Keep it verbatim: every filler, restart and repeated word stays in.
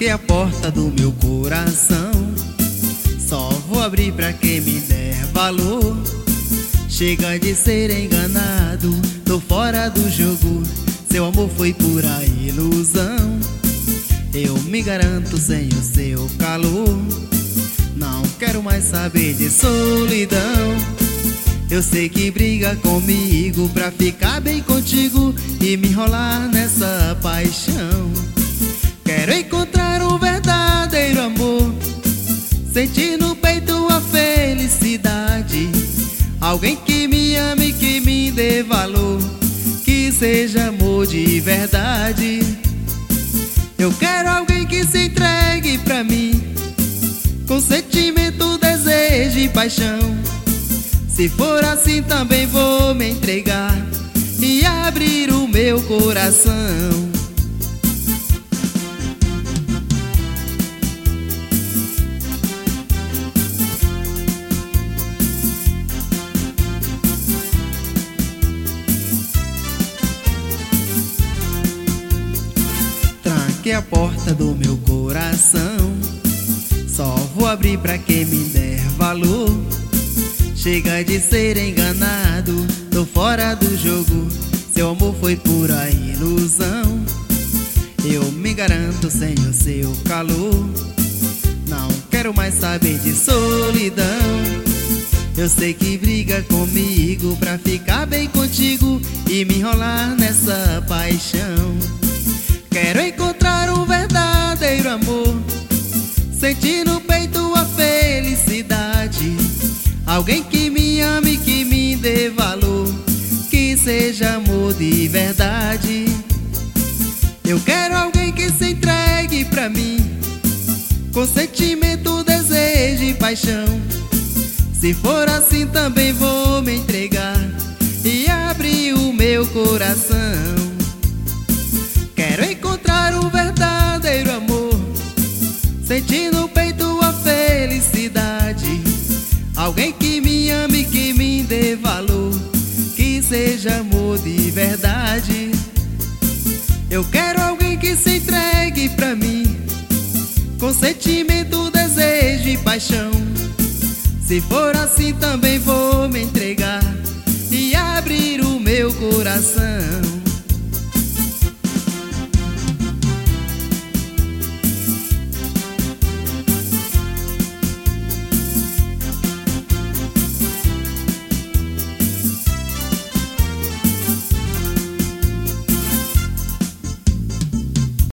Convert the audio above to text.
Tranquei a porta do meu coração, só vou abrir pra quem me der valor. Chega de ser enganado, tô fora do jogo. Seu amor foi pura ilusão. Eu me garanto sem o seu calor. Não quero mais saber de solidão. Eu sei que briga comigo pra ficar bem contigo e me enrolar nessa paixão. Quero encontrar um verdadeiro amor, sentir no peito a felicidade. Alguém que me ame, que me dê valor, que seja amor de verdade. Eu quero alguém que se entregue pra mim, com sentimento, desejo e paixão. Se for assim também vou me entregar e abrir o meu coração. Tranquei a porta do meu coração, só vou abrir pra quem me der valor. Chega de ser enganado, tô fora do jogo. Seu amor foi pura ilusão. Eu me garanto sem o seu calor. Não quero mais saber de solidão. Eu sei que briga comigo pra ficar bem contigo e me enrolar nessa paixão. Quero encontrar um verdadeiro amor, sentir no peito a felicidade. Alguém que me ame, que me dê valor, que seja amor de verdade. Eu quero alguém que se entregue pra mim, com sentimento, desejo e paixão. Se for assim também vou me entregar e abrir o meu coração. Quero encontrar um verdadeiro amor, sentir no peito a felicidade. Alguém que me ame, que me dê valor, que seja amor de verdade. Eu quero alguém que se entregue pra mim, com sentimento, desejo e paixão. Se for assim também vou me entregar e abrir o meu coração.